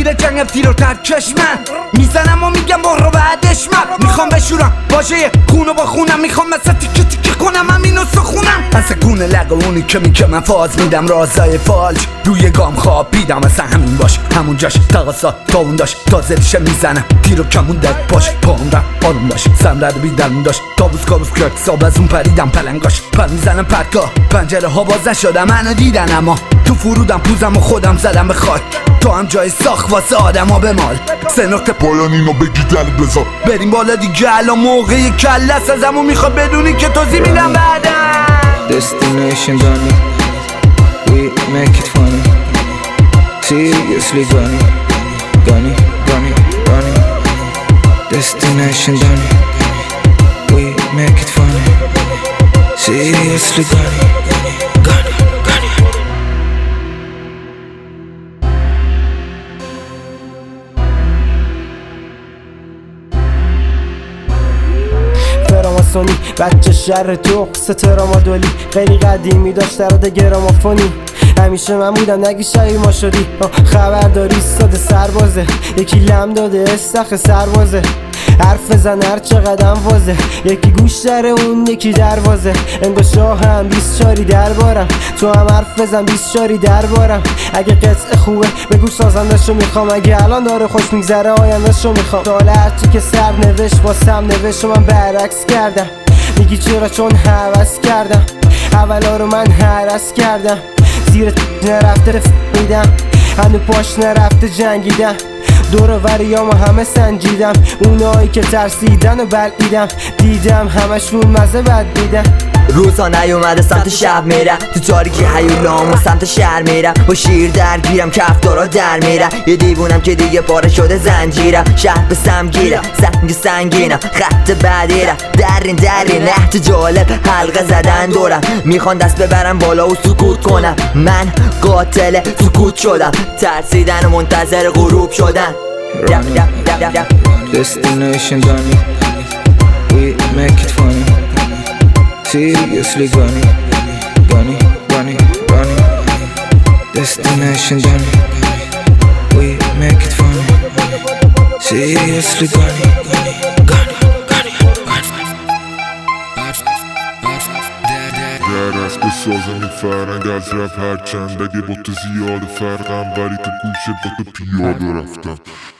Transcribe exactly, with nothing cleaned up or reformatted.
تیر جنگ تیر و ترکش من میزنم و میگم برو بعدش من میخوام بشورم واژه خونو با خونم میخوام مثل تیکه تیکه کنم همینو سخونم مثل گونه لقونی که میگه من فاز میدم رازای فالج روی گام خوابیدم مثل همین باش همون جاش تقاصا تا اون داشت تا زلشه میزنم تیر و کمون دک باش پام رفت آروم باش سم رد بیدرمون داشت تابوس کابوس کرد ساب از اون پریدم پلنگاش پر میزنم پرکا پنجره ها باز نشدم منو دیدن اما تو فرودم پوزم و خودم زدم به خاک تو هم جای ساخت واسه آدم ها به مال سه نقطه پایان اینو بگی دل بذار بریم بالا دیگه الان موقع کلس ازمو میخواد بدونی که توضیح میدم بعدم Destination done it, we make it funny. Seriously gunny, gunny, gunny, gunny. Destination done it, we make it funny. Seriously gunny, gunny, gunny. فراماسونی بچه شر تو قصه ترامادولی خیلی قدیمی داشت درد گرامافونی همیشه من بودم نگی شبی ما شدی خبرداری ساده سربازه یکی لم داده استخ سربازه حرف بزن هر چقدر وازه یکی گوش داره اون یکی دروازه انگا شاه هم بیست چاری دربارم تو هم حرف بزن بیست چاری دربارم اگه قطعه خوبه بگو سازندشو میخوام اگه الان داره خوش میگذره آیندهشو میخوام سوال هرچی که سر نوشت با سم نوشت و من برعکس کردم میگی چرا چون هوس کردم اولا رو من هرس کردم زیر نرفته رفت میدم هنو پاش نرفته جنگیدم دور و وریامو همه سنجیدم اونایی که ترسیدن و بلعیدم دیدم همشون مزه بد دیدم روزا نیومده سمت شب میرم تو تاریکی هیولام و سمت شهر میرم با شیر درگیرم کفتارا در میرم یه دیوونم که دیگه پاره شده زنجیرم شهر به سم گیرم سنگ سنگینم خط بعدیرم درین درین نهت جالب حلقه زدن دورم میخوان دست ببرم بالا و سکوت کنم من قاتل سکوت شدم ترسیدن و منتظر غروب شدن Destination done it, we make it funny. Seriously gunny, gunny, gunny, gunny. Destination done it, we make it funny. Seriously gunny, gunny, gunny, gunny, gunny. درست بسازم این فرنگ از رفت هرچند اگه با تو زیاد فرقم ولی تو گوشه با تو پیاده رفتم